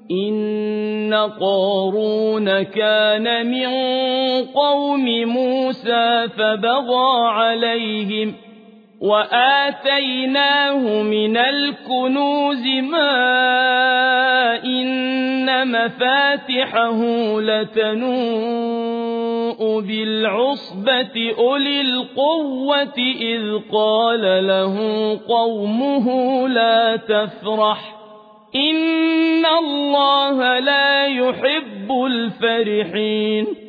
إن قارون كان من قوم موسى فبغى عليهم وآتيناه من الكنوز ما إن مفاتحه لتنوء بالعصبة أولي القوة إذ قال له قومه لا تفرح إن الله لا يحب الفرحين